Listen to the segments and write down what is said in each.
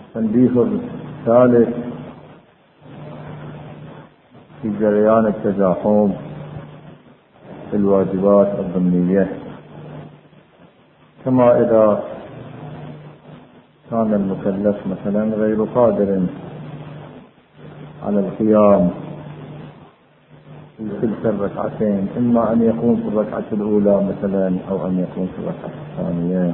التنبيه الثالث في جريان التزاحم في الواجبات الضمنية، كما إذا كان المكلف مثلا غير قادر على القيام في تلك الركعتين، إما أن يكون في الركعة الأولى مثلا أو أن يكون في الركعة الثانية،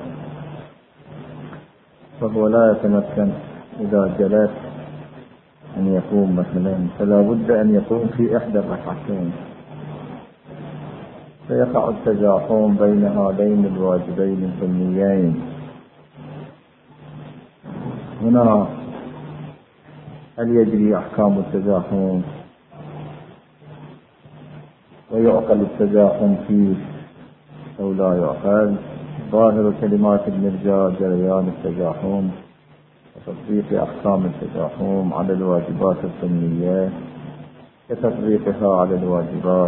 فهو لا يتمكن إذا جلس أن يقوم مثلا، فلا بد أن يقوم في إحدى الركعتين، فيقع التزاحم بين هذين الواجبين الضمنيين. هنا هل يجري أحكام التزاحم ويعقل التزاحم فيه أو لا يعقل؟ ظاهر كلمات المرجع جريان التزاحم وتطبيق أحكام التزاحم على الواجبات الضمنية كتطبيقها على الواجبات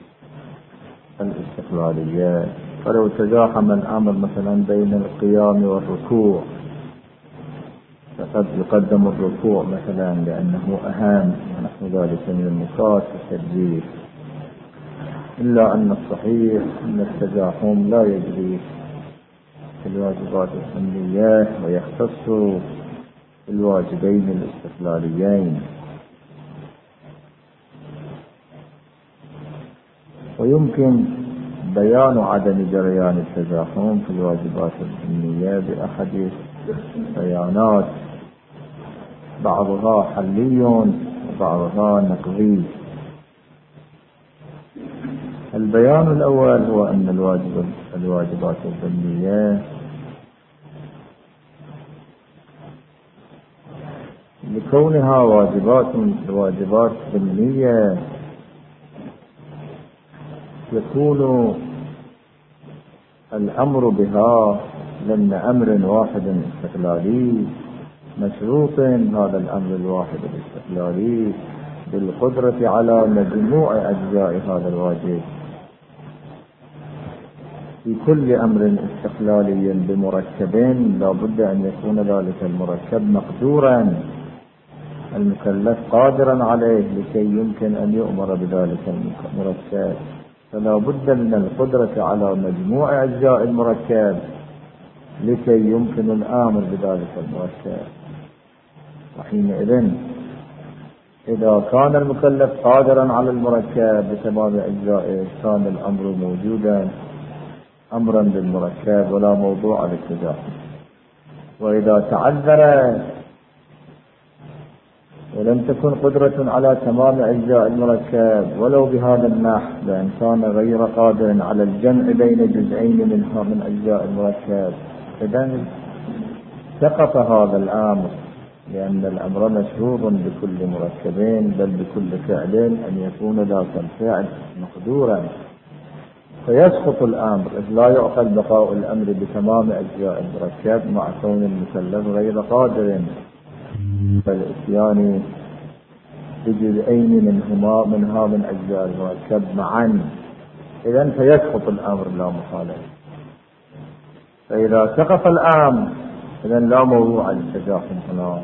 الاستقلالية. فلو تزاحم الأمر مثلا بين القيام والركوع فقد يقدم الركوع مثلا لأنه أهم ونحو ذلك من النقاط في التدبير، إلا أن الصحيح أن التزاحم لا يجري في الواجبات الضمنية ويختص في الواجبين الاستقلاليين. ويمكن بيان عدم جريان التزاحم في الواجبات الضمنية بأحد بيانات، بعضها حلي وبعضها نقضي. البيان الأول هو أن الواجبات الضمنية لكونها واجبات ضمنية يكون الأمر بها ضمن أمر واحد استقلالي مشروط هذا الأمر الواحد الاستقلالي بالقدرة على مجموع أجزاء هذا الواجب في كل أمر استقلالي بمركب، لا بد أن يكون ذلك المركب مقدورا، المكلف قادرا عليه لكي يمكن أن يؤمر بذلك المركب، فلا بد من القدرة على مجموع أجزاء المركب لكي يمكن الآمر بذلك المركب. وحينئذ إذا كان المكلف قادرا على المركب بتمام أجزائه كان الأمر موجودا أمرا بالمركب ولا موضوع للتزاحم. وإذا تعذر ولم تكن قدرة على تمام أجزاء المركب ولو بهذا النحو، لأن كان غير قادر على الجمع بين جزئين منها من أجزاء المركب، إذن سقط هذا الأمر، لأن الأمر مشروط بكل مركبين بل بكل فعل أن يكون ذاك الفعل مقدورا، فيسقط الأمر، إذ لا يعقل بقاء الأمر بتمام أجزاء المركب مع كون المكلف غير قادر فالإتيان بجزئين منها من أجزاء المركب معا، إذن فيسقط الأمر لا محالة. فإذا سقط الأمر إذن لا موضوع للتزاحم هنا.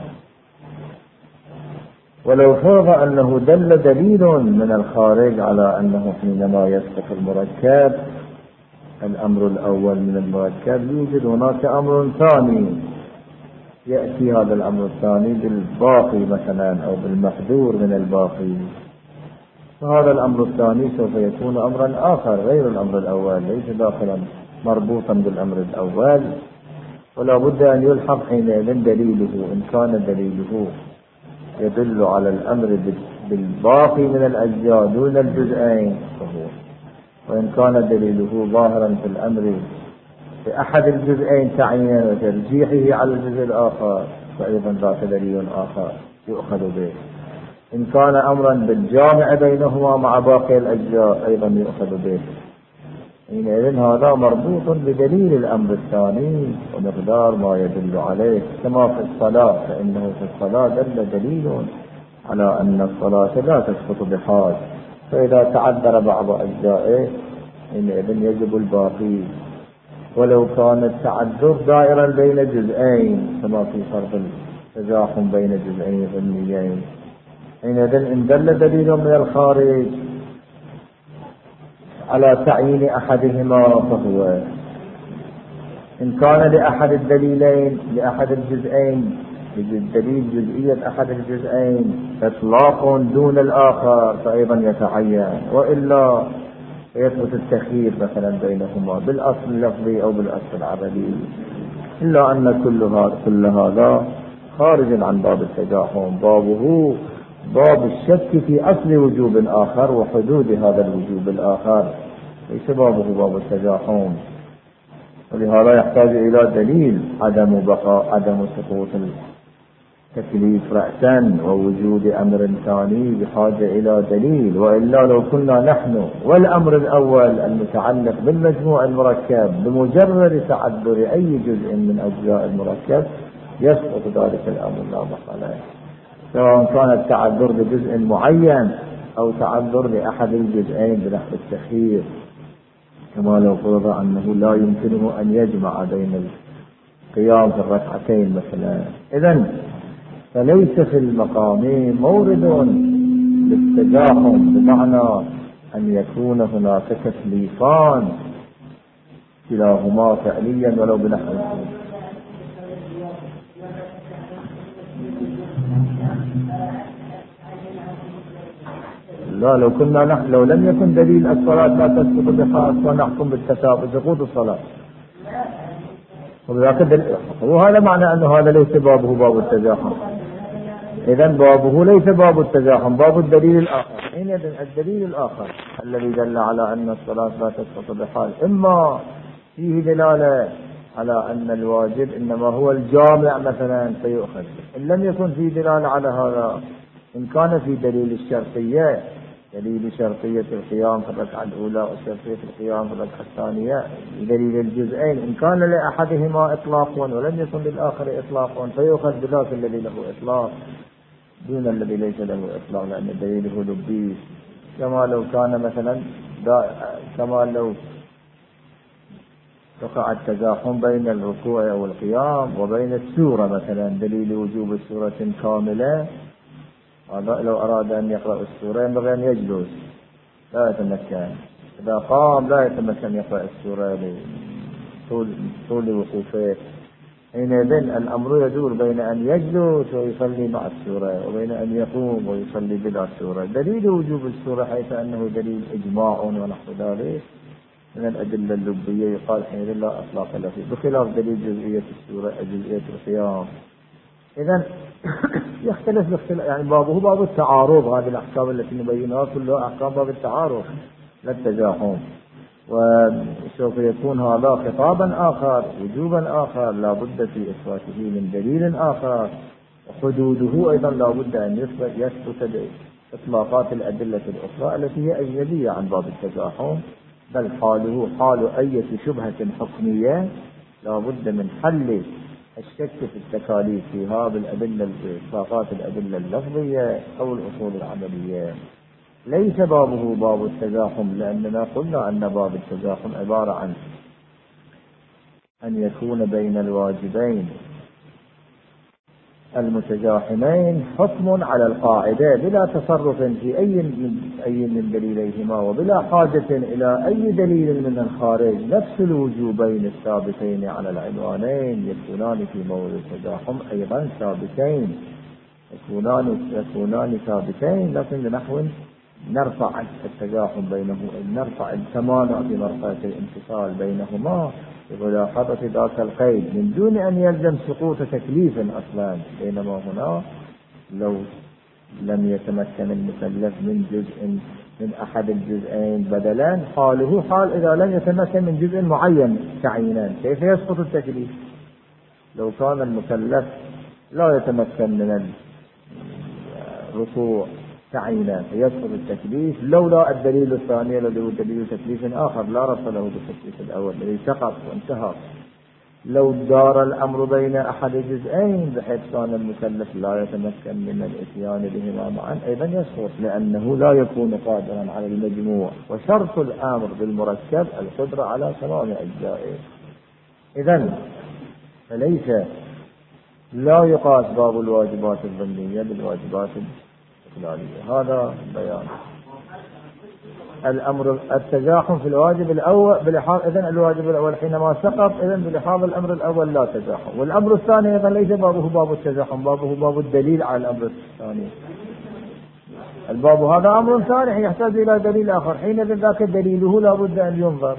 ولو فرض أنه دل دليل من الخارج على أنه حينما يسقط المركب الأمر الأول من المركب يوجد هناك أمر ثاني، يأتي هذا الأمر الثاني بالباقي مثلا أو بالمحذور من الباقي، فهذا الأمر الثاني سوف يكون أمرا آخر غير الأمر الأول، ليس داخلا مربوطا بالأمر الأول، ولا بد أن يلحق حينئذ دليله، إن كان دليله يدل على الأمر بالباقي من الأجزاء دون الجزئين فهو، وإن كان دليله ظاهرا في الأمر في أحد الجزئين تعيين وترجيحه على الجزء الآخر فأيضا ذاك دليل آخر يؤخذ به. إن كان أمرا بالجامع بينهما مع باقي الأجزاء أيضا يؤخذ به. حينئذ هذا مربوط بدليل الأمر الثاني ومقدار ما يدل عليه، كما في الصلاة، فإنه في الصلاة دل دليل على أن الصلاة لا تسقط بحال، فإذا تعذر بعض أجزائه حينئذ يجب الباقي، ولو كان التعذر دائرا بين جزئين كما في فرض تزاحم بين جزئين ضمنيين. حينئذ إن دل دليل من الخارج على تعيين أحدهما فهو، إن كان لأحد الدليلين لأحد الجزئين دليل جزئية أحد الجزئين إطلاق دون الآخر فأيضا يتعين، وإلا يثبت التخيير مثلا بينهما بالأصل اللفظي أو بالأصل العملي. إلا أن كل هذا خارج عن باب التزاحم، بابه باب الشك في أصل وجوب آخر وحدود هذا الوجوب الآخر، ليس بابه باب التزاحم. ولهذا يحتاج إلى دليل عدم سقوط التكليف رأسا ووجود أمر ثاني بحاجة إلى دليل. وإلا لو كنا نحن والأمر الأول المتعلق بالمجموع المركب بمجرد تعذر أي جزء من أجزاء المركب يسقط ذلك الأمر لا محالة، سواء كان التعذر بجزء معين أو تعذر لأحد الجزئين بنحو التخيير، كما لو فرض أنه لا يمكنه أن يجمع بين القيام في الركعتين مثلا. إذن فليس في المقام مورد للتزاحم، بمعنى أن يكون هناك تكليفان كلاهما فعليا ولو بنحو. لا، لو لم يكن دليل الصلاة لا تسقط بها ونحكم بالتساوي سقوط الصلاة، وهذا معنى أن هذا ليس بابه باب التزاحم. إذن بابه ليس باب التزاحم، باب الدليل الآخر. حينئذ الدليل الآخر الذي دل على أن الصلاة لا تسقط بحال، إما فيه دلالة على أن الواجب إنما هو الجامع مثلا فيؤخذ، إن لم يكن فيه دلالة على هذا، إن كان في دليل الشرطية، دليل شرطية القيام في الركعة الأولى وشرطية القيام في الركعة الثانية، دليل الجزئين إن كان لأحدهما إطلاق ولم يكن للآخر إطلاق فيؤخذ بذاك الذي له إطلاق دون الذي ليس له إطلاق، لأن الدليل هو لبيس. كما لو كان مثلا كما لو وقع التزاحم بين الركوع أو القيام وبين السورة مثلا، دليل وجوب السورة كاملة، لو أراد أن يقرأ السورة ينبغي أن يجلس لا يتمكن، إذا قام لا يتمكن يقرأ السورة طول وقوفه. حينئذ الأمر يدور بين أن يجلس ويصلي مع السورة وبين أن يقوم ويصلي بلا السورة. دليل وجوب السورة حيث أنه دليل إجماع ونحو ذلك من الأدلة اللبية يقال حينئذ لا أطلاق له فيه، بخلاف دليل جزئية السورة جزئية القيام. إذن يختلف باختلاف، يعني بابه باب التعارض، هذه الأحكام التي نبينها كلها أحكام باب التعارض لا التزاحم، وسوف يكون هذا خطابا آخر وجوبا آخر لا بد في إثباته من دليل آخر، وحدوده أيضا لا بد أن يثبت إطلاقات الأدلة الأخرى التي هي أجنبية عن باب التزاحم، بل حاله حال أي شبهة حكمية لا بد من حل الشك في التكاليف فيها بالأدلة إطلاقات الأدلة اللفظية أو الأصول العملية. ليس بابه باب التزاحم، لأننا قلنا أن باب التزاحم عبارة عن أن يكون بين الواجبين المتزاحمين حكم على القاعدة بلا تصرف في أي من دليليهما وبلا حاجة إلى أي دليل من الخارج. نفس الوجوبين الثابتين على العنوانين يكونان في موضع التزاحم أيضا ثابتين، يكونان ثابتين، لكن لنحو نرفع التزاحم بينهما، نرفع التمانع بمرتبة الانفصال بينهما بملاحظة ذاك القيد من دون أن يلزم سقوط تكليف أصلا. بينما هنا لو لم يتمكن المكلف من جزء من أحد الجزئين بدلا، حاله حال إذا لم يتمكن من جزء معين تعيينا، كيف يسقط التكليف؟ لو كان المكلف لا يتمكن من الركوع تعيينا فيسقط التكليف لولا الدليل الثاني الذي هو دليل تكليف آخر لا ربط له بالتكليف الأول الذي سقط وانتهى. لو دار الأمر بين أحد الجزئين بحيث كان المكلف لا يتمكن من الإتيان بهما معا أيضا يسقط، لأنه لا يكون قادرا على المجموع، وشرط الأمر بالمركب القدرة على تمام أجزائه. إذن فليس لا يقاس باب الواجبات الظنية بالواجبات الاستقلالية. هذا بيان الأمر التزاحم في الواجب الأول بلحاظ إذن الواجب الأول حينما سقط إذن بلحاظ الأمر الأول لا تزاحم، والأمر الثاني أيضا ليس بابه باب التزاحم، بابه باب الدليل على الأمر الثاني. الباب هذا أمر ثاني يحتاج إلى دليل آخر، حينئذ ذاك دليله لا بد أن ينظر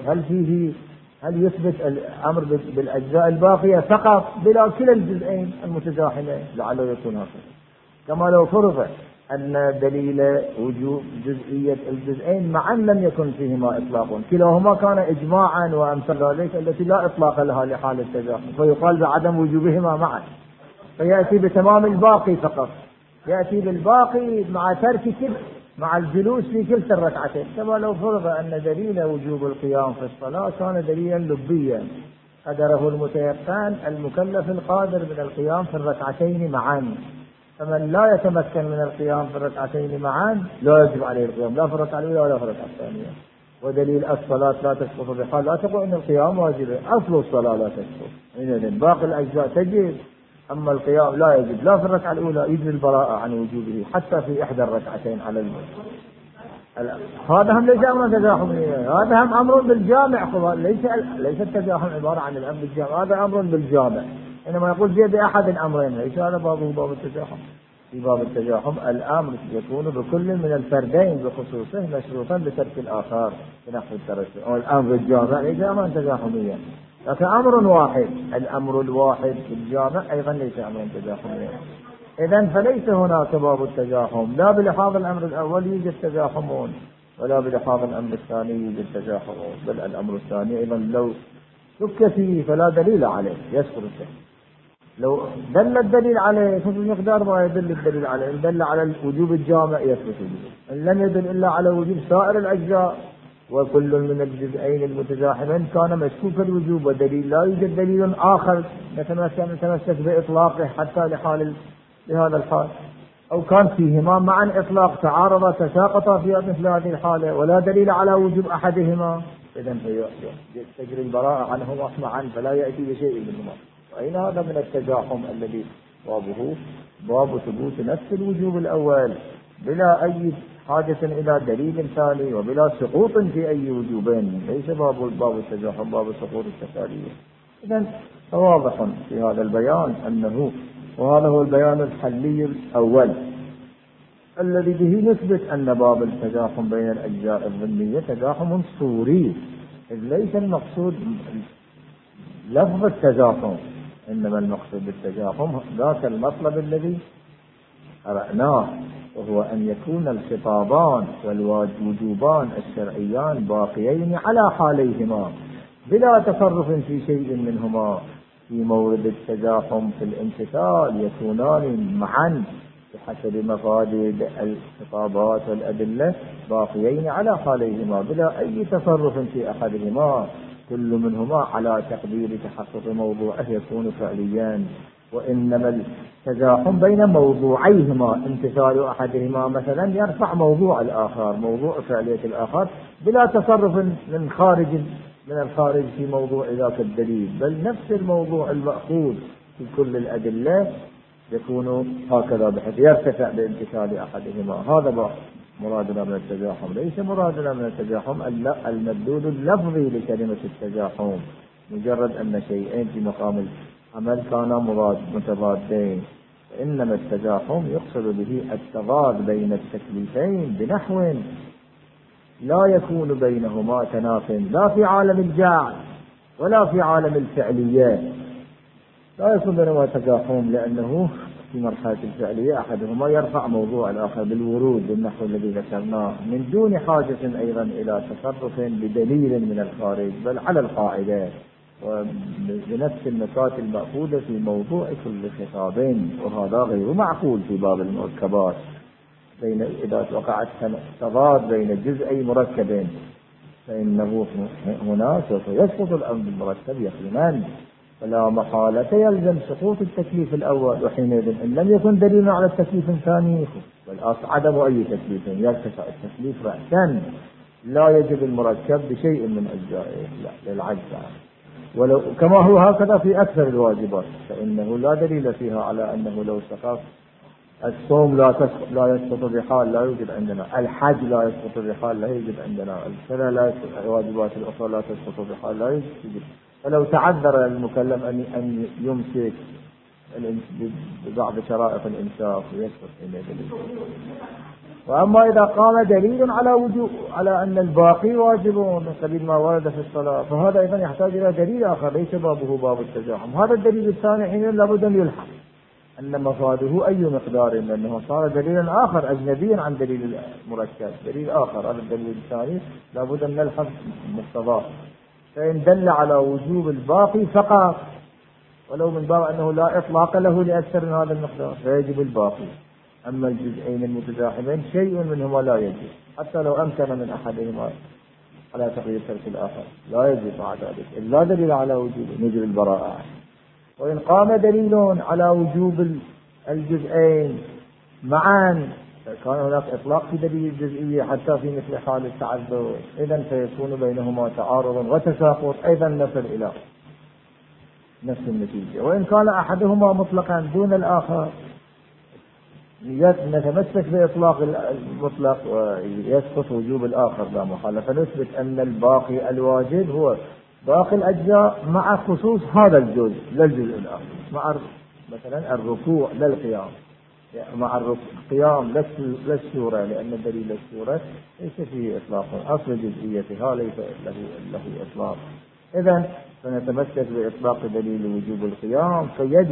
هل يثبت الأمر بالأجزاء الباقية فقط بلا كلا الجزئين المتزاحمين، لعله يكون هكذا. كما لو فرض أن دليل وجوب جزئية الجزئين معا لم يكن فيهما إطلاق، كلاهما كان إجماعا وأمثال ذلك التي لا إطلاق لها لحال التزاحم، فيقال بعدم وجوبهما معا، فيأتي بتمام الباقي فقط، يأتي بالباقي مع ترك مع الجلوس في كلتا الركعتين. كما لو فرض أن دليل وجوب القيام في الصلاة كان دليلا لبيا قدره المتيقن المكلف القادر من القيام في الركعتين معا، فمن لا يتمكن من القيام في الركعتين معا لا يجب عليه القيام لا في الركعة الأولى ولا في الركعة الثانية. ودليل الصلاة لا تسقط بحال لا تقول أن القيام واجب، أصل الصلاة لا تسقط، إذن باقي الأجزاء تجب، أما القيام لا يجب لا في الركعة الأولى، يجب البراءة عن وجوبه حتى في إحدى الركعتين على المسلم. هذا هم ليس أمر تزاحمي، هذا هم أمر بالجامع، ليس التزاحم عبارة عن الأمر بالجامع، هذا أمر بالجامع. إنما يقول جاء بأحد الأمرين ليس هذا باب التزاحم. في باب التزاحم الأمر يكون بكل من الفردين بخصوصه مشروطا بترك الآخر بنحو الترتب، أو الأمر الجامع ليس أمرا تزاحميا، لكن أمر واحد، الأمر الواحد بالجامع أيضا ليس أمرا تزاحميا. إذن فليس هناك باب التزاحم، لا بلحاظ الأمر الأول يوجد تزاحمون ولا بلحاظ الأمر الثاني يوجد تزاحمون، بل الأمر الثاني أيضا لو شك فيه فلا دليل عليه يسقط التزاحم. لو دل الدليل عليه فبمقدار ما يدل الدليل عليه، إن دل على وجوب الجامع يثبت وجوبه، إن لم يدل إلا على وجوب سائر الأجزاء وكل من الجزئين المتزاحمين كان مشكوك الوجوب ودليل لا يوجد دليل آخر نتمسك بإطلاقه حتى لهذا الحال، أو كان فيهما معا إطلاق تعارضا تساقطا في مثل هذه الحالة ولا دليل على وجوب أحدهما، إذن تجري البراءة عنهما معا فلا يأتي بشيء منهما. أين هذا من التزاحم الذي بابه باب ثبوت نفس الوجوب الأول بلا أي حاجة إلى دليل ثاني وبلا سقوط في أي وجوبين، ليس باب التزاحم باب سقوط التكاليف. إذن واضح في هذا البيان أنه، وهذا هو البيان الحلي الأول الذي به نثبت أن باب التزاحم بين الأجزاء الظنية تزاحم صوري، إذ ليس المقصود لفظ التزاحم، إنما المقصود بالتزاحم ذاك المطلب الذي قرأناه، وهو أن يكون الخطابان والوجوبان الشرعيان باقيين على حاليهما بلا تصرف في شيء منهما. في مورد التزاحم في الامتثال يكونان معا بحسب مفاد الخطابات والأدلة باقيين على حاليهما بلا أي تصرف في أحدهما، كل منهما على تقدير تحقق موضوعه يكون فعليا. وإنما التزاحم بين موضوعيهما امتثال أحدهما مثلا يرفع موضوع الآخر، موضوع فعلية الآخر بلا تصرف من الخارج في موضوع ذاك الدليل، بل نفس الموضوع المأخوذ في كل الأدلة يكون هكذا بحيث يرتفع بامتثال أحدهما. هذا مرادنا من التزاحم، ليس مرادنا من التزاحم المدلول اللفظي لكلمة التزاحم، مجرد أن شيئين في مقام العمل كانا متضادين، إنما التزاحم يقصد به التضاد بين التكليفين بنحو لا يكون بينهما تناف لا في عالم الجعل ولا في عالم الفعليات، لا يكون بينهما تزاحم لأنه في مرحلة الفعلية أحدهما يرفع موضوع الآخر بالورود بالنحو الذي ذكرناه من دون حاجة أيضا إلى تصرف بدليل من الخارج، بل على القاعدة وبنفس النقاط المأخوذة في موضوع كل خطابين، وهذا غير معقول في باب المركبات بين إذا وقعت تضاد بين جزئي مركبين فإنه هنا سوف يسقط الأمر المركب يقينا، فلا محالة يلزم سقوط التكليف الأول، وحينئذ إن لم يكن دليل على التكليف الثاني والأصل عدم أي تكليف يرتفع التكليف رأسا لا يجب المركب بشيء من أجزائه لا للعجز عنه. ولو كما هو هكذا في أكثر الواجبات، فإنه لا دليل فيها على أنه لو سقط. الصوم لا يسقط بحال، لا يوجد عندنا. الحج لا يسقط بحال، لا يوجد عندنا. الصلاة لا يسقط، الواجبات الأخرى لا تسقط بحال، لا يوجد. فلو تعذر المكلف أن يمسك ببعض شرائط الإمساك ويسقط إلى دليل. وأما إذا قام دليل على أن الباقي واجب من قبيل ما ورد في الصلاة، فهذا أيضا يحتاج إلى دليل آخر ليس بابه باب التزاحم. هذا الدليل الثاني حين لابد أن يلحق أن مفاده أي مقدار، لأنه صار دليلا آخر أجنبيا عن دليل المركب، دليل آخر. هذا الدليل الثاني لابد أن نلحق مقتضاه. فإن دل على وجوب الباقي فقط، ولو من باب أنه لا إطلاق له لأكثر من هذا المقدار، فيجب الباقي. أما الجزئين المتزاحمين شيء منهما لا يجب، حتى لو أمكن من أحدهما على تقدير ترك الآخر لا يجب مع ذلك إلا دليل على وجوب نجر البراءة. وإن قام دليل على وجوب الجزئين معا، كان هناك إطلاق في دليل الجزئية حتى في مثل حال التعذر، إذن فيكون بينهما تعارض وتساقط، أيضا نصل إلى نفس النتيجة. وإن كان أحدهما مطلقا دون الآخر نتمسك بإطلاق المطلق ويسقط وجوب الآخر لا محالة، فنثبت أن الباقي الواجب هو باقي الأجزاء مع خصوص هذا الجزء لا الجزء الآخر، مع مثلا الركوع لا القيام، مع القيام لا السورة، لأن دليل السورة ليس فيه إطلاق، أصل جزئيتها ليس له إطلاق. إذن فنتمسك بإطلاق دليل وجوب القيام،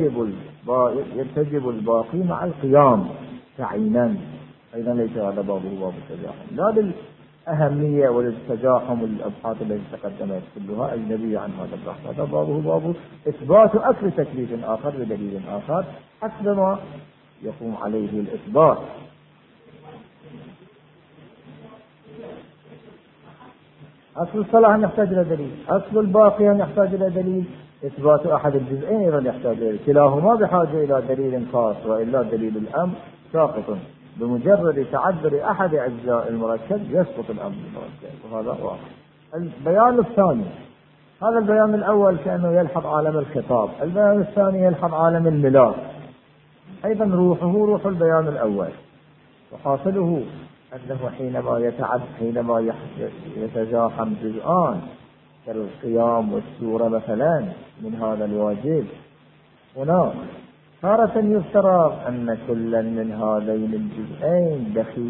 فيجب الباقي مع القيام تعيينا. أيضا ليس هذا بابه باب التزاحم، لا للأهمية وللتزاحم والأبحاث التي تقدمت كلها أجنبية عن هذا البحث. هذا بابه باب إثبات أكل تكليف آخر بدليل آخر حسب ما يقوم عليه الإثبات. أصل الصلاة يحتاج إلى دليل، أصل الباقي يحتاج إلى دليل، إثبات أحد الجزئين أيضا يحتاج إلى، كلاهما بحاجة إلى دليل خاص، وإلا دليل الأمر ساقط. بمجرد تعذر أحد أجزاء المركب يسقط الأمر المركب، وهذا واضح. البيان الثاني، هذا البيان الأول كأنه يلحظ عالم الخطاب، البيان الثاني يلحظ عالم الملاك، أيضا روحه روح البيان الأول. وحاصله أنه حينما يتزاحم جزءان كالقيام والسورة مثلا من هذا الواجب، هنا تارة يفترض أن كلا من هذين الجزئين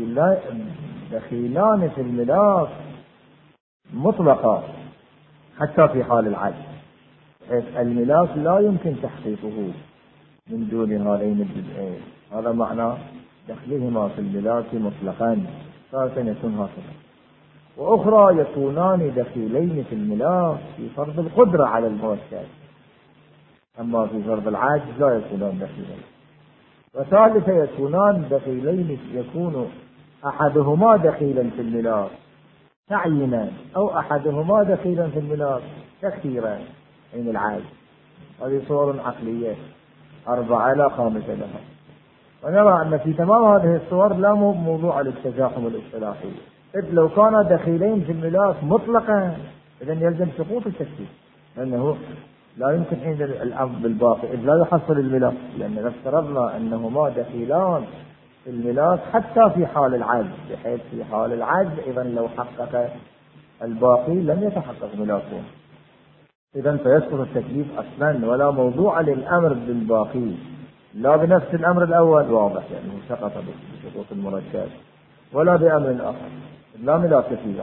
دخيلان في الملاك مطلقا حتى في حال العجز. الملاك لا يمكن تحقيقه من دون هذين الجزئين، هذا معنى دخلهما في الملاك مطلقا، تارة يكون هكذا. وأخرى يكونان دخيلين في الملاك في فرض القدرة على المركب، أما في فرض العجز لا يكونان دخيلين. وثالثة يكونان دخيلين، يكون أحدهما دخيلا في الملاك تعيينا، أو أحدهما دخيلا في الملاك تخييرا من العجز. هذه صور عقلية 4 لا 5 لها. ونرى أن في تمام هذه الصور لا موضوع للتزاحم الاصطلاحي، إذ لو كان دخيلين في الملاك مطلقا إذن يلزم سقوط التكليف، لأنه لا يمكن عند الأمر بالباقي إذ لا يحصل الملاك، لأننا افترضنا أنهما دخيلان في الملاك حتى في حال العجز، بحيث في حال العجز إذن لو حقق الباقي لم يتحقق ملاكه، إذن فيسقط التكليف أصلا، ولا موضوع للأمر بالباقي لا بنفس الأمر الأول واضح لأنه يعني سقط بسقوط المركب، ولا بأمر آخر لا ملاك فيه.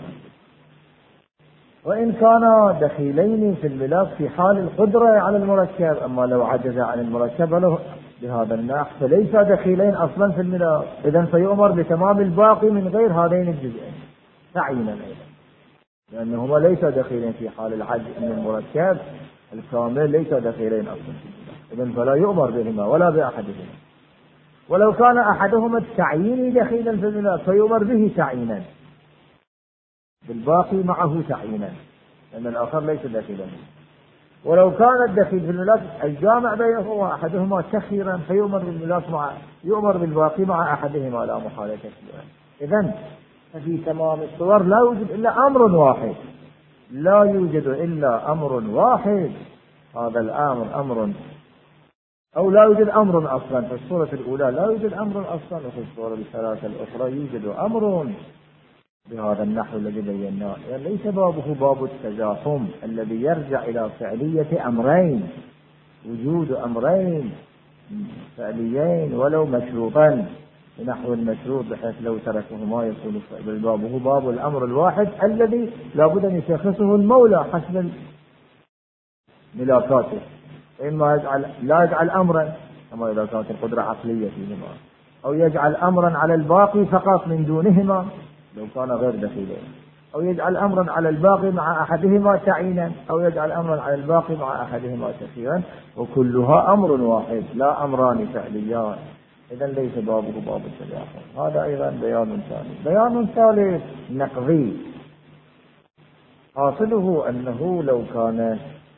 وإن كان دخيلين في الملاك في حال القدرة على المركب، أما لو عجز عن المركب له بهذا النحو فليس دخيلين أصلا في الملاك، إذن فيؤمر بتمام الباقي من غير هذين الجزئين تعيينا أيضا، لأنهما ليس دخيلين في حال العجز من المركب الكامل، ليس دخيلين أصلا، إذن فلا يؤمر بهما ولا بأحدهما. ولو كان أحدهما التعيين دخيلا في الملاك فيؤمر به تعيينا بالباقي معه تعيينا، لأن الآخر ليس دخيلا. ولو كان الدخيل في الملاك الجامع بينهما أحدهما تخيرا فيؤمر بالملاك يؤمر بالباقي مع أحدهما لا محالة تخيرا. إذن ففي تمام الصور لا يوجد إلا أمر واحد لا يوجد إلا أمر واحد، هذا الأمر أمر، أو لا يوجد أمر أصلا. في الصورة الأولى لا يوجد أمر أصلا، وفي الصورة الثلاثة الأخرى يوجد أمر بهذا النحو الذي بيناه. يعني ليس بابه باب التزاحم الذي يرجع إلى فعلية أمرين، وجود أمرين فعليين ولو مشروطا بنحو المشروط، بحيث لو تركهما يكون بابه باب الأمر الواحد الذي لابد أن يشخصه المولى حسب ملاكاته. إما لا يجعل أمرا كما إذا كانت القدرة عقلية فيهما، أو يجعل أمرا على الباقي فقط من دونهما لو كان غير دخيلين، أو يجعل أمرا على الباقي مع أحدهما تعيينا، أو يجعل أمرا على الباقي مع أحدهما تخييرا، وكلها أمر واحد لا أمران فعليان. إذا ليس بابه باب التزاحم. هذا أيضا بيان ثاني. بيان ثالث نقضي، حاصله أنه لو كان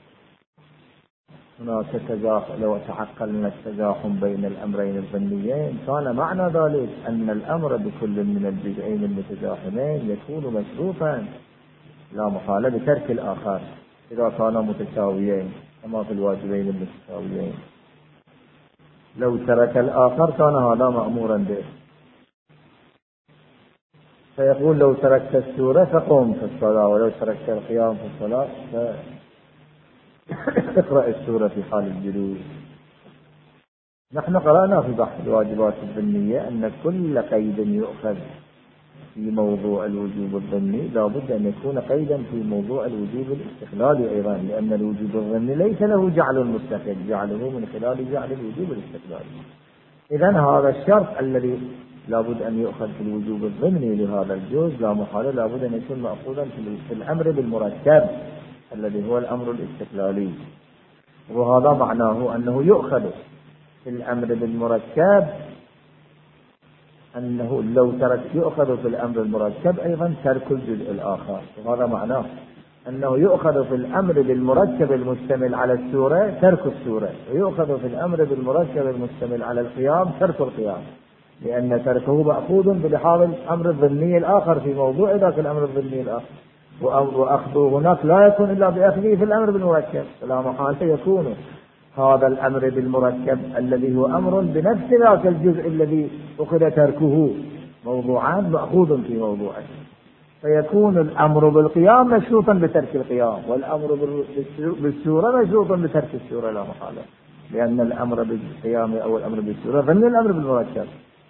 هناك تزاحم، لو تعقلنا التزاحم بين الأمرين الظنيين، كان معنى ذلك أن الأمر بكل من الجزئين المتزاحمين يكون مشروطا لا محالة بترك الآخر إذا كانا متساويين كما في الواجبين المتساويين. لو ترك الآخر كان هذا مأمورا به. فيقول لو تركت السورة فقم في الصلاة، ولو تركت القيام في الصلاة اقرأ السورة في حال الجلوس. نحن قرأنا في بحث الواجبات الظنية أن كل قيد يؤخذ في موضوع الوجوب الظني لا بد أن يكون قيدا في موضوع الوجوب الاستقلالي أيضا، لأن الوجوب الظني ليس له جعل مستقل، جعله من خلال جعل الوجوب الاستقلالي. إذن هذا الشرط الذي لا بد أن يؤخذ في الوجوب الضمني لهذا الجزء لا محالة لا بد أن يكون مأخوذا في الأمر بالمركب الذي هو الأمر الاستقلالي. وهذا معناه أنه يؤخذ في الأمر بالمركب، أنه لو ترك يؤخذ في الأمر المركب أيضا ترك الجزء الآخر. وهذا معناه أنه يؤخذ في الأمر بالمركب المشتمل على السورة ترك السورة، ويؤخذ في الأمر بالمركب المشتمل على القيام ترك القيام، لأن تركه مأخوذ بلحاظ الأمر الظني الآخر في موضوع ذاك الأمر الظني الآخر، وأخذه هناك لا يكون إلا بأخذه في الأمر بالمركب. فلا محالة يكون هذا الأمر بالمركب الذي هو أمر بنفس ذاك الجزء الذي أخذ تركه موضوعان مأخوذ في موضوعه، فيكون الأمر بالقيام مشروطا بترك القيام، والأمر بالسورة مشروطا بترك السورة لا محالة، لأن الأمر بالقيام أو الأمر بالسورة ضمن الأمر بالمركب.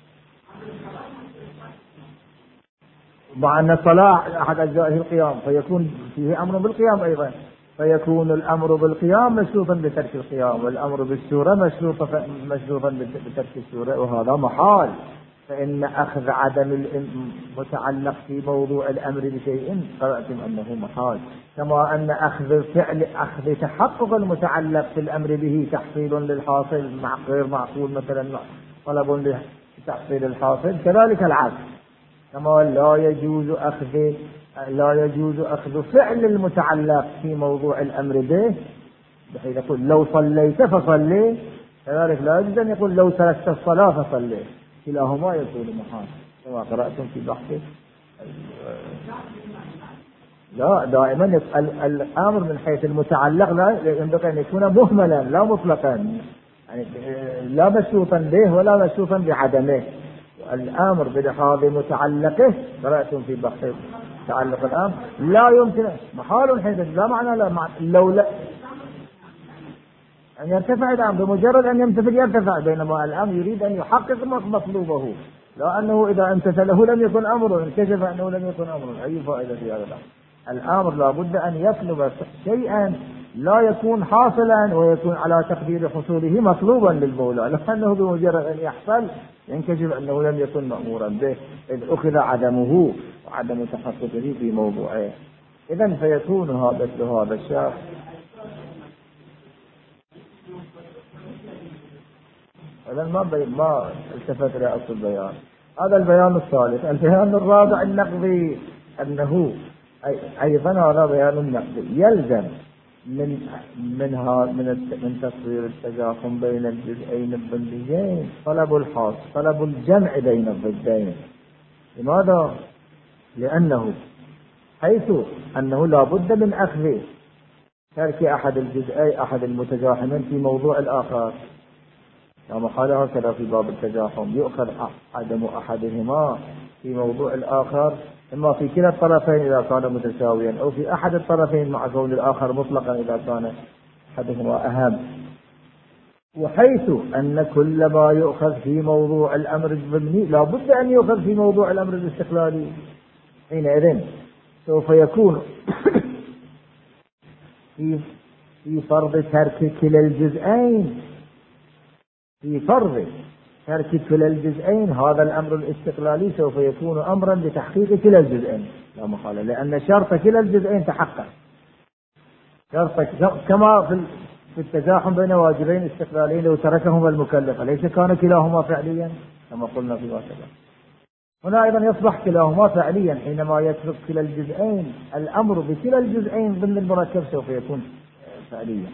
مع أن الصلاة أحد أجزائه القيام، فيكون فيه أمر بالقيام أيضا، فيكون الأمر بالقيام مشروطا بترك القيام، والأمر بالسورة مشروطا بترك السورة، وهذا محال. فإن أخذ عدم المتعلق في موضوع الأمر بشيء قرأتم أنه محال، كما أن أخذ تحقق المتعلق في الأمر به تحصيل للحاصل مع غير معقول، مثلا طلب لتحصيل الحاصل، كذلك العكس. كما لا يجوز أخذ فعل المتعلق في موضوع الأمر به، بحيث يقول لو صليت فصلي، كذلك لا يجوز أن يقول لو تركت الصلاة فصلي، كلاهما يكون محال كما قرأتم في بحث. لا، دائما الأمر من حيث المتعلق لا ينبغي أن يكون مهملا لا مطلقا، يعني لا مشروطا به ولا مشروطا بعدمه. الأمر بلحاظ متعلقه قرأتم في بحث تعلق الأمر لا يمكن محال حيث لا معنى لو لا أن يرتفع الأمر بمجرد أن يمتثل يرتفع، بينما الأمر يريد أن يحقق مطلوبه، لا أنه إذا امتثله لم يكن أمر، انكشف أنه لم يكن أمر. أي فائدة في هذا الأمر؟ لا بد أن يطلب شيئا لا يكون حاصلا ويكون على تقدير حصوله مطلوبا للمولى، لأنه بمجرد أن يحصل ينكشف أنه لم يكن مأمورا به، إذ أخذ عدمه وعدم تحققه في موضوعه. إذن فيكون هذا الشخص إذن ما التفت إلى أصل البيان. هذا البيان الثالث. البيان الرابع النقضي، أنه أيضا هذا بيان النقضي يلزم من تصوير التزاحم بين الجزئين الضدين طلب الجمع بين الضدين. لماذا؟ لأنه حيث أنه لا بد من أخذ ترك أحد الجزئي أحد المتزاحمين في موضوع الآخر، كما قال هكذا في باب التزاحم، يؤخذ عدم أحدهما في موضوع الآخر، إما في كلا الطرفين إذا كان متساويا، أو في أحد الطرفين مع كون الآخر مطلقا إذا كان أحدهما أهم. وحيث أن كل ما يؤخذ في موضوع الأمر الضمني لا بد أن يؤخذ في موضوع الأمر الاستقلالي، حينئذ سوف يكون في فرض ترك كلا الجزئين، في فرض ترك كلا الجزئين هذا الأمر الاستقلالي سوف يكون أمرا بتحقيق كلا الجزئين لا محالة، لأن شرط كلا الجزئين تحقق. شرط كما في التزاحم بين واجبين استقلاليين لو تركهما المكلف أليس كان كلاهما فعليا كما قلنا في واسطة؟ هنا أيضا يصبح كلاهما فعليا حينما يترك كلا الجزئين، الأمر بكلا الجزئين ضمن المركب سوف يكون فعليا.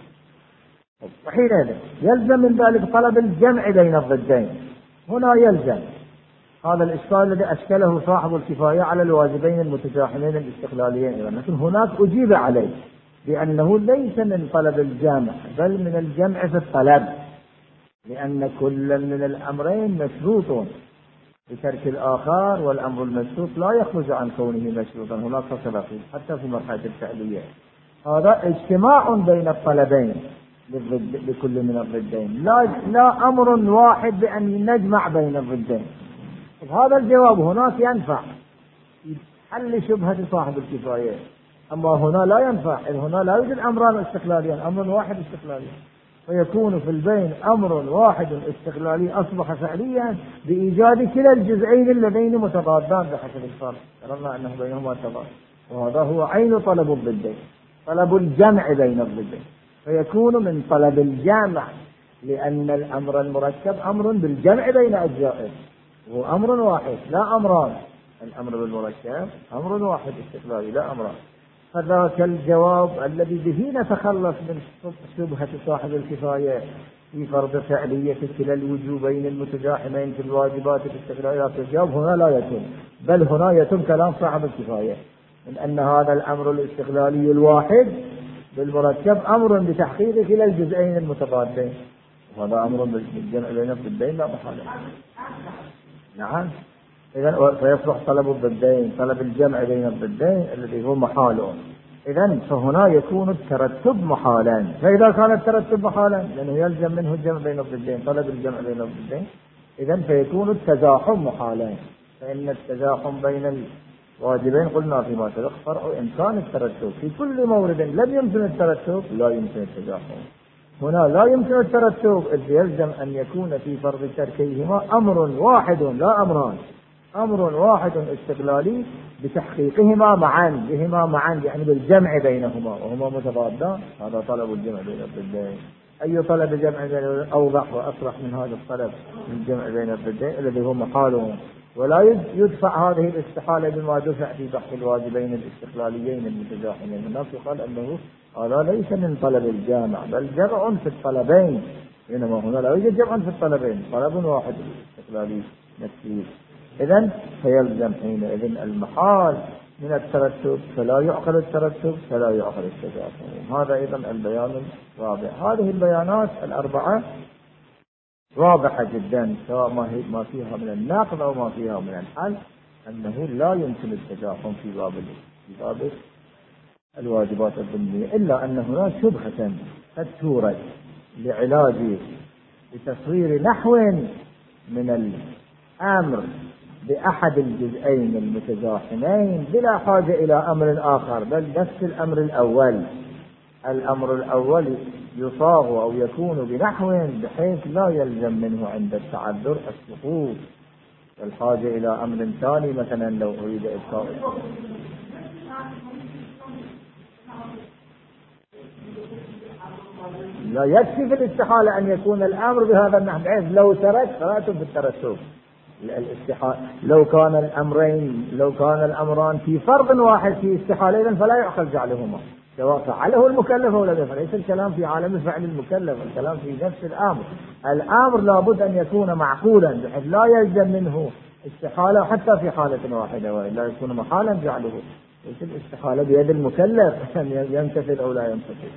وحينئذ يلزم من ذلك طلب الجمع بين الضدين. هنا يلزم هذا الإشكال الذي أشكله صاحب الكفاية على الواجبين المتزاحمين الاستقلاليين، لكن هناك أجيب عليه بأنه ليس من طلب الجمع بل من الجمع في الطلب، لأن كل من الأمرين مشروط بترك الآخر، والأمر المشروط لا يخرج عن كونه مشروطا، هناك فصل حتى في مرحلة الفعلية. هذا اجتماع بين الطلبين لكل من الضدين، لا أمر واحد بأن نجمع بين الضدين. هذا الجواب هناك ينفع حل شبهة صاحب الكفاية، أما هنا لا ينفع، هنا لا يوجد أمران استقلاليان، أمر واحد استقلالي، فيكون في البين أمر واحد استقلالي أصبح فعليا بإيجاد كلا الجزئين اللذين متضادان بحسب الفرق، قررنا أنه بينهما تضاد، وهذا هو عين طلب الضدين، طلب الجمع بين الضدين، فيكون من طلب الجامع، لأن الأمر المركب أمر بالجمع بين أجزائه، هو أمر واحد لا أمران، الأمر بالمركب أمر واحد استقلالي لا أمران. فذاك الجواب الذي به نتخلص من شبهة صاحب الكفاية في فرض فعلية كلا الوجوبين المتزاحمين في الواجبات الاستقلالية، الجواب هنا لا يتم، بل هنا يتم كلام صاحب الكفاية من أن هذا الأمر الاستقلالي الواحد بالمركب أمر بتحقيق كلا الجزئين المتضادين، وهذا أمر بالجمع بين الضدين لا محالة. نعم، إذن فيصبح طلب الضدين طلب الجمع بين الضدين الذي هو محال. إذن فهنا يكون الترتب محالا، فإذا كان الترتب محالا لأنه يلزم منه الجمع بين الضدين طلب الجمع بين الضدين، إذن فيكون التزاحم محالا، فإن التزاحم بين الواجبين قلنا فيما سبق فرع إمكان الترتب، في كل مورد لم يمكن الترتب لا يمكن التزاحم. هنا لا يمكن الترتب إذ يلزم أن يكون في فرض تركيهما أمر واحد لا أمران، أمر واحد استقلالي بتحقيقهما معا بهما معا، يعني بالجمع بينهما وهما متضادان، هذا طلب الجمع بين الضدين. أي طلب الجمع بين أوضح وأصرح من هذا الطلب الجمع بين الضدين الذي هو محاله، ولا يدفع هذه الاستحالة بما دفع في بحث الواجبين الاستقلاليين المتزاحمين. الناس يقال أنه هذا ليس من طلب الجامع بل جمع في الطلبين، إنما هنا لا يوجد جمع في الطلبين، طلب واحد استقلالي نفسي. إذن فيلزم حينئذ المحال من الترتب، فلا يعقل الترتب فلا يعقل التزاحم. هذا أيضا البيان الرابع. هذه البيانات الأربعة واضحة جدا، سواء ما فيها من النقد أو ما فيها من الحل، أنه لا يمكن التزاحم في باب الواجبات الضمنية، إلا أن هناك شبهة قد تورد لعلاج بتصوير نحو من الأمر بأحد الجزئين المتزاحمين بلا حاجة إلى أمر آخر، بل نفس الأمر الأول. الأمر الأول يصاغ أو يكون بنحو بحيث لا يلزم منه عند التعذر السقوط والحاجة إلى أمر ثاني، مثلا لو أريد إبقاء لا يكفي في الاستحالة أن يكون الأمر بهذا النحو، بحيث لو ترك فاتوا بالترتب. لو كان الأمران في فرض واحد في استحالة إذن فلا يعقل جعلهما، سواء فعله المكلف أو لم يفعل. ليس الكلام في عالم فعل المكلف، الكلام في نفس الأمر. الأمر لابد أن يكون معقولا بحيث لا يلزم منه استحالة حتى في حالة واحدة، وإلا يكون محالا جعله الاستحالة بيد المكلف أن يمتثل أو لا يمتثل.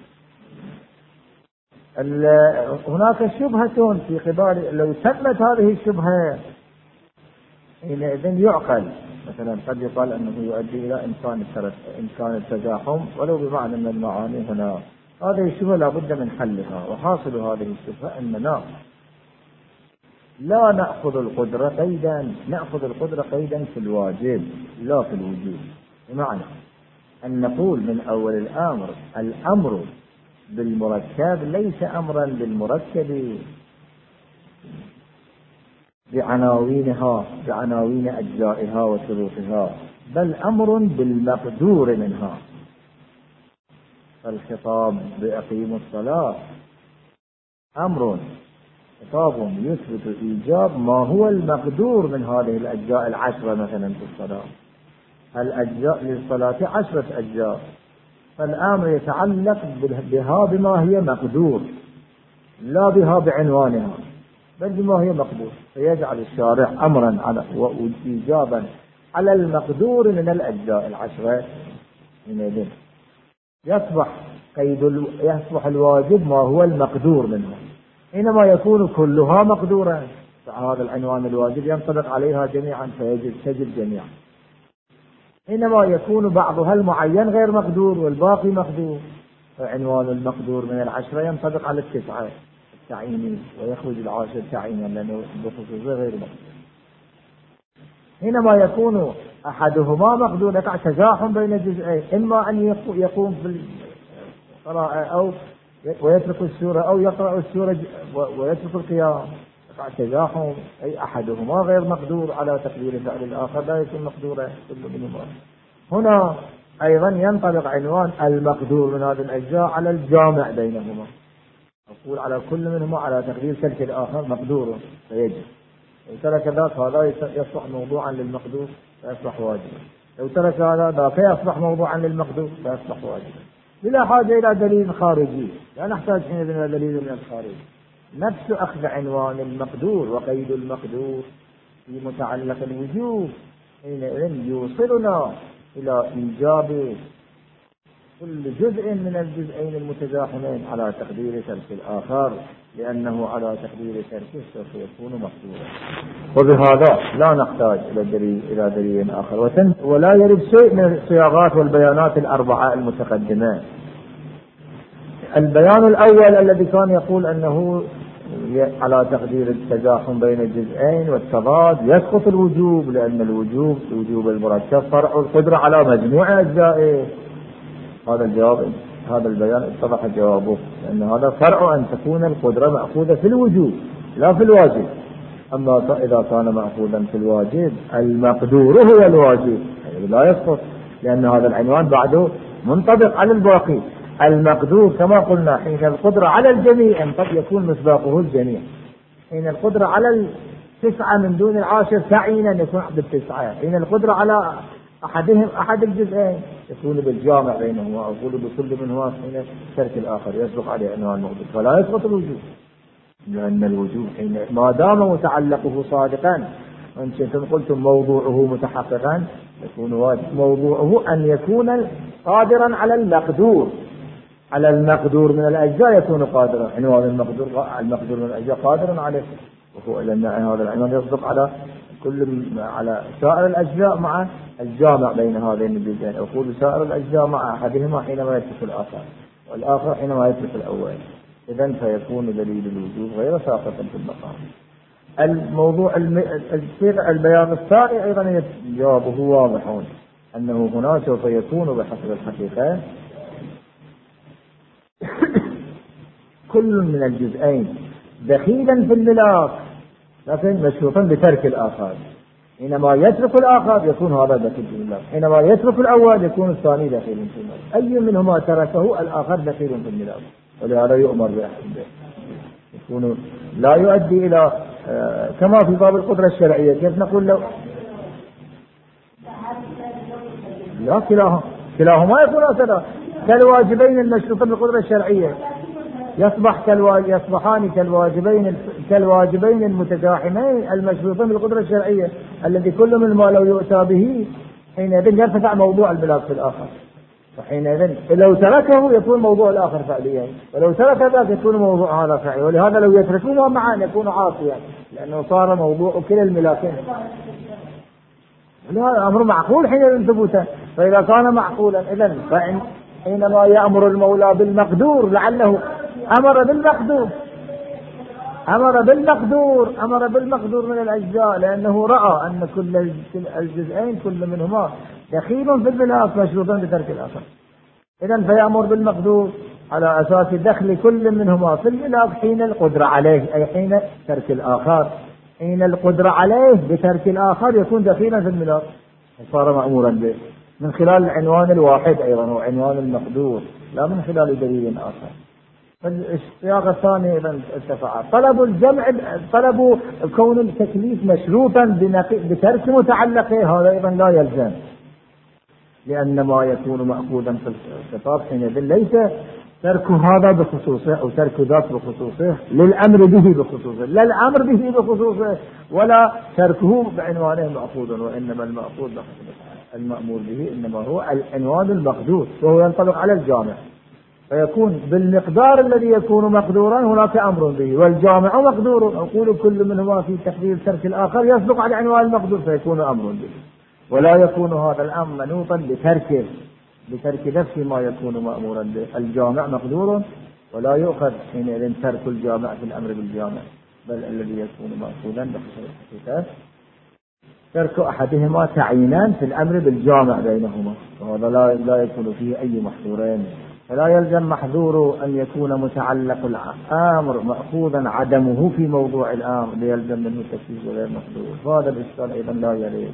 هناك شبهة في قبال، لو تمت هذه الشبهة حينئذ يعقل. مثلا قد يقال أنه يؤدي إلى إمكان التزاحم ولو بمعنى من المعاني هنا. هذه الشبهة لا بد من حلها، وحاصل هذه الشبهة أننا لا نأخذ القدرة قيدا في الواجب لا في الوجوب. بمعنى أن نقول من أول الأمر بالمركب ليس أمرا بالمركب بعناوين أجزائها وشروطها، بل أمر بالمقدور منها. فالخطاب بأقيموا الصلاة أمر، خطاب يثبت إيجاب ما هو المقدور من هذه الأجزاء العشرة. مثلا في الصلاة الأجزاء للصلاة 10 أجزاء، فالأمر يتعلق بها بما هي مقدور، لا بها بعنوانها، بل بما هي مقدور. فيجعل الشارع أمرا وإيجابا على المقدور من الأجزاء 10. من يصبح الواجب ما هو المقدور منها. حينما يكون كلها مقدورا فهذا العنوان الواجب ينطبق عليها جميعا، تجب جميعا. حينما يكون بعضها المعين غير مقدور والباقي مقدور، فعنوان المقدور من 10 ينطبق على 9 التعييني، ويخرج 10 تعيينا لأنه بخصوصه غير مقدور. حينما يكون أحدهما مقدور يقع تزاحم بين الجزئين، إما أن يقوم في القراءة أو ويترك السورة، أو يقرأ السورة ويترك القيام، يقع تزاحم، أي أحدهما غير مقدور على تقدير فعل الآخر لا يكون مقدورا كل منهما. هنا أيضا ينطبق عنوان المقدور من هذه الأجزاء على الجامع بينهما، أقول على كل منهما على تقدير ترك الآخر مقدور فيجب. لو ترك ذاك هذا يصبح موضوعا للمقدور فيصبح واجبا، لو ترك هذا ذاك يصبح موضوعا للمقدور فيصبح واجبا، بلا حاجة إلى دليل خارجي، لا نحتاج حينئذ إلى دليل من الخارج. نفس أخذ عنوان المقدور وقيد المقدور في متعلق الوجوب حينئذ يوصلنا إلى إيجاب كل جزء من الجزئين المتزاحمين على تقدير ترك الآخر، لأنه على تقدير تركه سوف يكون مقدورا. وبهذا لا نحتاج إلى دليل آخر. ولا يرد شيء من الصياغات والبيانات 4 المتقدمة. البيان الأول الذي كان يقول أنه على تقدير التزاحم بين الجزئين والتضاد يسقط الوجوب، لأن الوجوب المركب فرع القدرة على مجموع أجزائه. هذا البيان اتضح جوابه، لأن هذا فرع أن تكون القدرة مأخوذة في الوجوب لا في الواجب. أما إذا كان مأخوذا في الواجب المقدور هو الواجب لا يسقط، لأن هذا العنوان بعده منطبق على الباقي. المقدور كما قلنا حين القدرة على الجميع قد يكون مصداقه الجميع، حين القدرة على 9 من دون 10 تعيينا يكون بال9، حين القدرة على أحد الجزئين يكون بالجامع بينهما، أقول بكل منهما حين ترك الآخر يسبق عليه عنوان المقدور، فلا يسقط الوجوب، لأن الوجوب حين ما دام متعلقه صادقا، وأنتم قلتم موضوعه متحققا، يكون واجب موضوعه أن يكون قادرا على المقدور من الأجزاء، يكون قادرا. عنوان المقدور من الأجزاء قادرا عليه، وهو لأن هذا العنوان يصدق على سائر الأجزاء مع الجامع بين هذين الجزئين. أقول سائر الأجزاء مع أحدهما حينما يترك الآخر، والآخر حينما يترك الأول، إذن فيكون دليل الوجوب غير ساقطا في المقام. الموضوع البيان الثاني أيضا جوابه واضح، أنه هنا سوف يكون بحسب الحقيقة كل من الجزئين دخيلا في الملاك لكن مشروطا بترك الآخر. حينما يترك الآخر يكون هذا دخيل في الملاك، حينما يترك الأول يكون الثاني دخيل في الملاك. أي منهما تركه الآخر دخيل في الملاك، ولهذا يؤمر بأحد يكون لا يؤدي إلى كما في باب القدرة الشرعية. كيف نقول له لا كلاهما يكون هكذا كالواجبين المشروطين بالقدرة الشرعية، يصبحان كالواجبين المتزاحمين المشروطين بالقدرة الشرعية، الذي كل من ما لو يؤتى به حينئذ يرتفع موضوع الملاك في الآخر، وحينئذ لو تركه يكون موضوع الآخر فعليا، ولو ترك ذاك يكون موضوع هذا فعلي، ولهذا لو يتركونه معا يكون عاصيا لأنه صار موضوع كلا الملاكين. هذا أمر معقول حينئذ ثبوتا. فإذا كان معقولا إذن حينما يأمر المولى بالمقدور لعله أمر بالمقدور من الأجزاء، لأنه رأى أن كل الجزئين كل منهما دخيل في الملاك مشروطا بترك الآخر. إذن فيأمر بالمقدور على أساس دخل كل منهما في الملاك حين القدرة عليه، أي حين ترك الآخر. حين القدرة عليه بترك الآخر يكون دخيلا في الملاك، صار مأمورا به من خلال العنوان الواحد أيضا هو عنوان المقدور، لا من خلال دليل آخر. السياق الثاني إذا ارتفع طلب كون التكليف مشروطا بترك متعلقه، هذا أيضا لا يلزم، لأن ما يكون مأخوذا في الخطاب حينئذ ليس ترك هذا بخصوصه أو ترك ذاك بخصوصه للأمر به بخصوصه، لا الأمر به بخصوصه ولا تركه بعنوانه مأخوذ، وإنما المأخوذ المأمور به إنما هو العنوان المقدور، وهو ينطبق على الجامع، فيكون بالمقدار الذي يكون مقدورا هناك أمر به، والجامع مقدور، أقول كل منهما في تقدير ترك الآخر يصدق على عنوان المقدور فيكون أمر به، ولا يكون هذا الأمر منوطا بترك نفس ما يكون مأمورا به. الجامع مقدور ولا يؤخذ حينئذ ترك الجامع في الأمر بالجامع، بل الذي يكون مأخوذا بحقيقة ترك أحدهما تعيينان في الأمر بالجامع بينهما، وهذا لا يكون فيه أي محظورين. فلا يلزم محظور أن يكون متعلق الأمر مأخوذا عدمه في موضوع الأمر ليلزم منه تكليف غير محظور، هذا الإشكال أيضا لا يريد.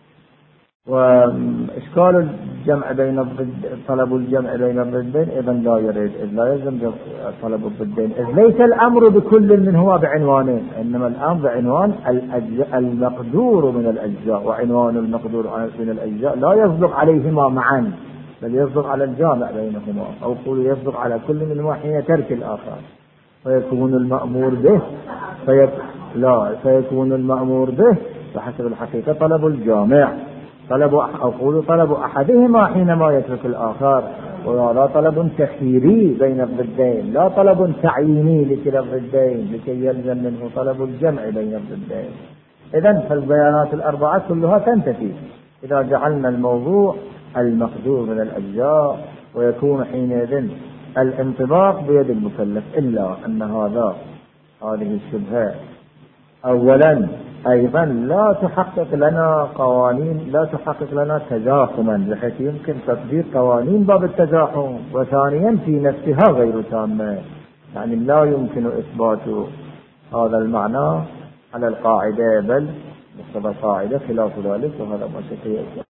وإشكال الجمع بين طلب الجمع بين الضدين أيضا لا يريد، إذ لا يلزم طلب الضدين، إذ ليس الأمر بكل منهما بعنوانين، إنما الأمر بعنوان المقدور من الأجزاء، وعنوان المقدور من الأجزاء لا يصدق عليهما معا، بل يصدق على الجامع بينهما، أو قول يصدق على كل منهما حين ترك الآخر، فيكون المأمور به فيكون المأمور به بحسب الحقيقة طلب الجامع، طلب أحدهما حينما يترك الآخر، ولا طلب تخييري بين الضدين، لا طلب تعييني لكلا الضدين لكي يلزم منه طلب الجمع بين الضدين. إذن فالبيانات الأربعة كلها تنتفي إذا جعلنا الموضوع المقدور من الأجزاء، ويكون حينئذ الانطباق بيد المكلف، إلا أن هذه الشبهة أولا أيضا لا تحقق لنا تزاحما بحيث يمكن تطبيق قوانين باب التزاحم، وثانيا في نفسها غير تامة، يعني لا يمكن إثبات هذا المعنى على القاعدة، بل مقتضى القاعدة خلاف ذلك، وهذا ما سيأتي.